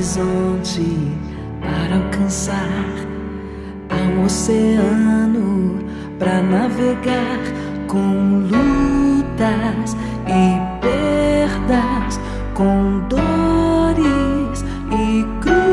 horizonte para alcançar. Há um oceano para navegar, com lutas e perdas, com dores e cruz.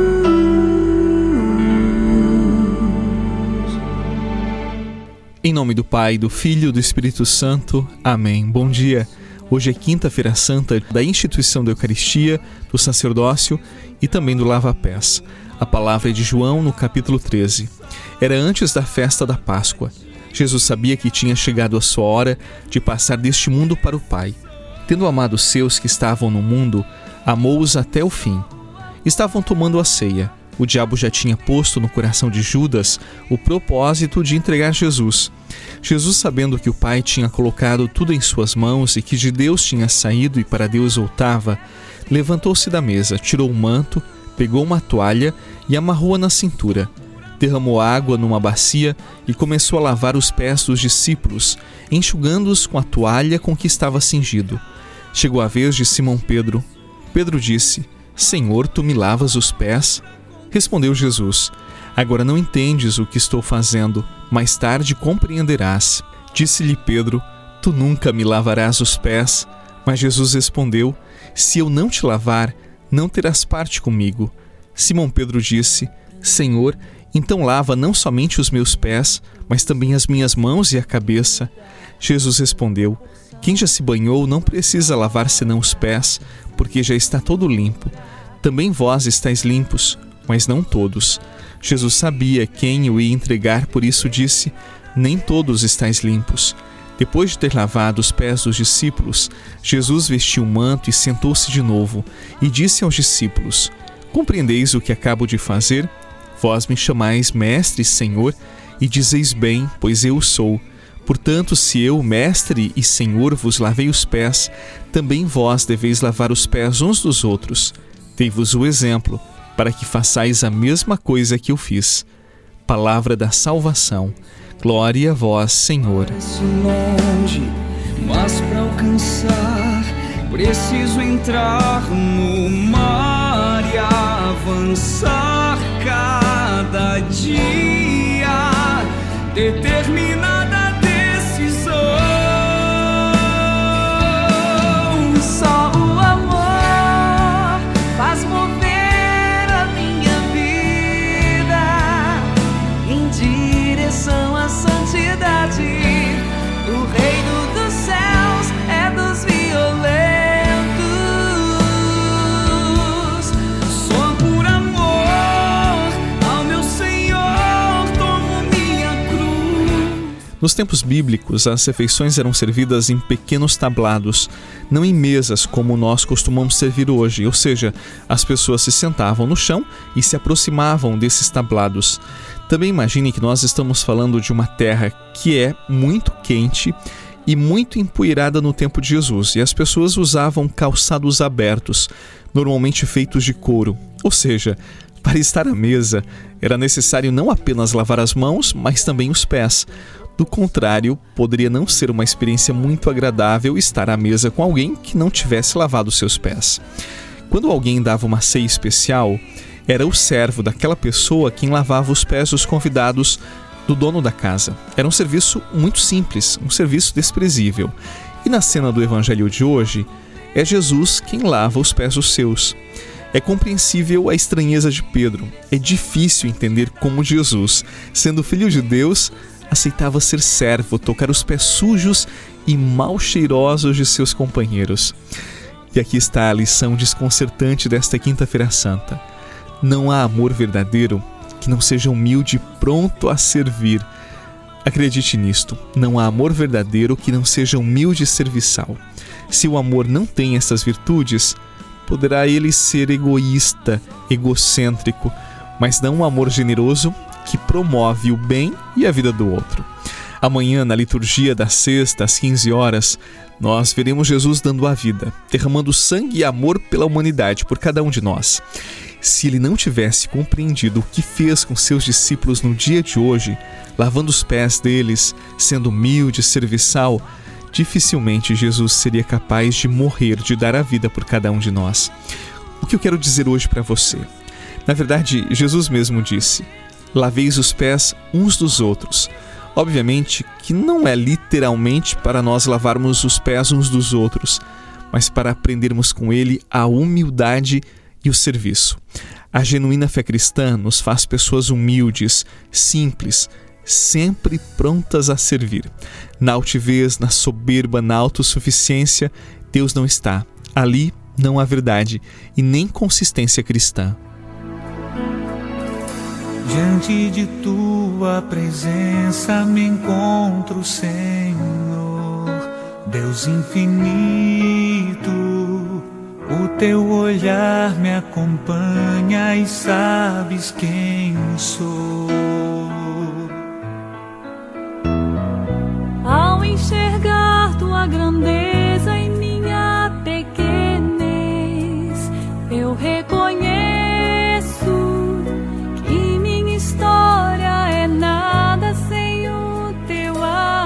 Em nome do Pai, do Filho e do Espírito Santo. Amém. Bom dia. Hoje é quinta-feira santa da instituição da Eucaristia, do sacerdócio e também do lava-pés. A palavra é de João no capítulo 13. Era antes da festa da Páscoa. Jesus sabia que tinha chegado a sua hora de passar deste mundo para o Pai. Tendo amado os seus que estavam no mundo, amou-os até o fim. Estavam tomando a ceia. O diabo já tinha posto no coração de Judas o propósito de entregar Jesus. Jesus, sabendo que o Pai tinha colocado tudo em suas mãos e que de Deus tinha saído e para Deus voltava, levantou-se da mesa, tirou o manto, pegou uma toalha e amarrou-a na cintura. Derramou água numa bacia e começou a lavar os pés dos discípulos, enxugando-os com a toalha com que estava cingido. Chegou a vez de Simão Pedro. Pedro disse: Senhor, tu me lavas os pés? Respondeu Jesus: Agora não entendes o que estou fazendo, mais tarde compreenderás. Disse-lhe Pedro: Tu nunca me lavarás os pés. Mas Jesus respondeu: Se eu não te lavar, não terás parte comigo. Simão Pedro disse: Senhor, então lava não somente os meus pés, mas também as minhas mãos e a cabeça. Jesus respondeu: Quem já se banhou não precisa lavar senão os pés, porque já está todo limpo. Também vós estáis limpos, mas não todos. Jesus sabia quem o ia entregar, por isso disse: Nem todos estáis limpos. Depois de ter lavado os pés dos discípulos, Jesus vestiu o manto e sentou-se de novo, e disse aos discípulos: Compreendeis o que acabo de fazer? Vós me chamais Mestre e Senhor, e dizeis bem, pois eu sou. Portanto, se eu, Mestre e Senhor, vos lavei os pés, também vós deveis lavar os pés uns dos outros. Dei-vos o exemplo, para que façais a mesma coisa que eu fiz. Palavra da salvação. Glória a vós, Senhor. Parece longe, mas para alcançar, preciso entrar no mar e avançar cada dia. Determinada decisão. Só o amor faz mover a minha vida em direção à santidade. O reino dos céus é dos violentos. Só por amor ao meu Senhor tomo minha cruz. Nos tempos bíblicos, as refeições eram servidas em pequenos tablados, não em mesas como nós costumamos servir hoje, ou seja, as pessoas se sentavam no chão e se aproximavam desses tablados. Também imagine que nós estamos falando de uma terra que é muito quente e muito empoeirada no tempo de Jesus, e as pessoas usavam calçados abertos, normalmente feitos de couro, ou seja, para estar à mesa era necessário não apenas lavar as mãos, mas também os pés. Do contrário, poderia não ser uma experiência muito agradável estar à mesa com alguém que não tivesse lavado seus pés. Quando alguém dava uma ceia especial, era o servo daquela pessoa quem lavava os pés dos convidados do dono da casa. Era um serviço muito simples, um serviço desprezível. E na cena do Evangelho de hoje, é Jesus quem lava os pés dos seus. É compreensível a estranheza de Pedro. É difícil entender como Jesus, sendo filho de Deus, aceitava ser servo, tocar os pés sujos e mal cheirosos de seus companheiros. E aqui está a lição desconcertante desta quinta-feira santa. Não há amor verdadeiro que não seja humilde e pronto a servir. Acredite nisto, não há amor verdadeiro que não seja humilde e serviçal. Se o amor não tem essas virtudes, poderá ele ser egoísta, egocêntrico, mas não um amor generoso que promove o bem e a vida do outro. Amanhã, na liturgia da sexta, às 15 horas, nós veremos Jesus dando a vida, derramando sangue e amor pela humanidade, por cada um de nós. Se ele não tivesse compreendido o que fez com seus discípulos no dia de hoje, lavando os pés deles, sendo humilde e serviçal, dificilmente Jesus seria capaz de morrer, de dar a vida por cada um de nós. O que eu quero dizer hoje para você? Na verdade, Jesus mesmo disse: laveis os pés uns dos outros. Obviamente que não é literalmente para nós lavarmos os pés uns dos outros, mas para aprendermos com ele a humildade e o serviço. A genuína fé cristã nos faz pessoas humildes, simples, sempre prontas a servir. Na altivez, na soberba, na autossuficiência, Deus não está. Ali não há verdade e nem consistência cristã. Diante de tua presença me encontro, Senhor, Deus infinito. O teu olhar me acompanha e sabes quem sou. Ao enxergar tua grandeza em minha pequenez, eu reconheço que minha história é nada sem o teu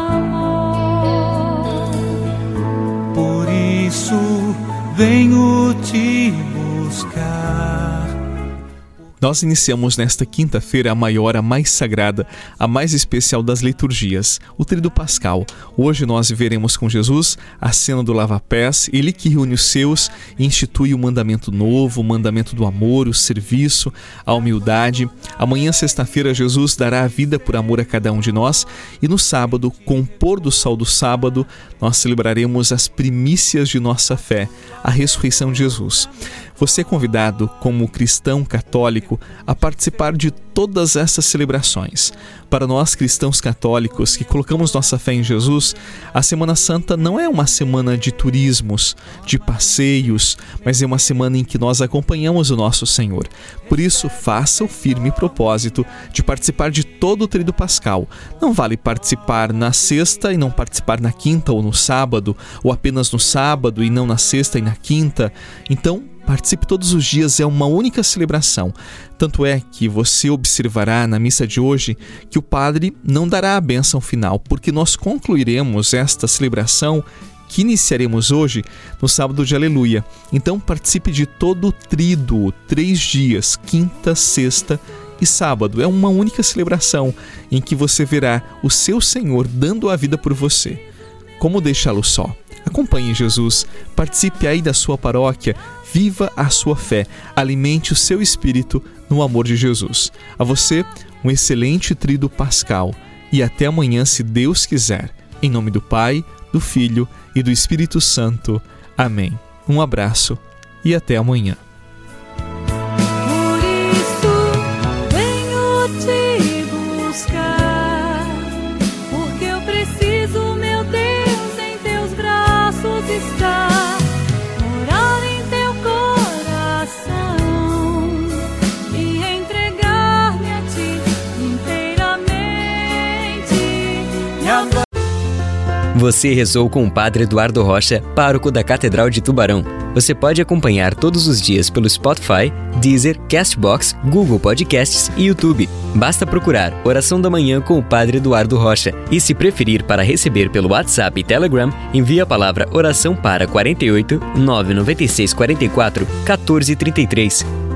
amor. Por isso venho te buscar. Nós iniciamos nesta quinta-feira a maior, a mais sagrada, a mais especial das liturgias, o Tríduo Pascal. Hoje nós veremos com Jesus a cena do lava-pés, ele que reúne os seus e institui o mandamento novo, o mandamento do amor, o serviço, a humildade. Amanhã, sexta-feira, Jesus dará a vida por amor a cada um de nós e no sábado, com o pôr do sol do sábado, nós celebraremos as primícias de nossa fé, a ressurreição de Jesus. Você é convidado, como cristão católico, a participar de todas essas celebrações. Para nós cristãos católicos que colocamos nossa fé em Jesus, a Semana Santa não é uma semana de turismos, de passeios, mas é uma semana em que nós acompanhamos o nosso Senhor. Por isso, faça o firme propósito de participar de todo o Tríduo Pascal. Não vale participar na sexta e não participar na quinta ou no sábado, ou apenas no sábado e não na sexta e na quinta. Então, participe todos os dias, é uma única celebração. Tanto é que você observará na missa de hoje que o padre não dará a bênção final, porque nós concluiremos esta celebração que iniciaremos hoje no sábado de Aleluia. Então participe de todo o tríduo, 3 dias, quinta, sexta e sábado. É uma única celebração em que você verá o seu Senhor dando a vida por você. Como deixá-lo só? Acompanhe Jesus, participe aí da sua paróquia, viva a sua fé, alimente o seu espírito no amor de Jesus. A você, um excelente Tríduo Pascal e até amanhã, se Deus quiser. Em nome do Pai, do Filho e do Espírito Santo. Amém. Um abraço e até amanhã. Por isso venho te buscar, porque eu preciso, meu Deus, em teus braços estar, morar em teu coração e entregar-me a ti inteiramente. E agora Você rezou com o Padre Eduardo Rocha, pároco da Catedral de Tubarão. Você pode acompanhar todos os dias pelo Spotify, Deezer, Castbox, Google Podcasts e YouTube. Basta procurar Oração da Manhã com o Padre Eduardo Rocha. E se preferir para receber pelo WhatsApp e Telegram, envie a palavra oração para 48 996 44 14 33.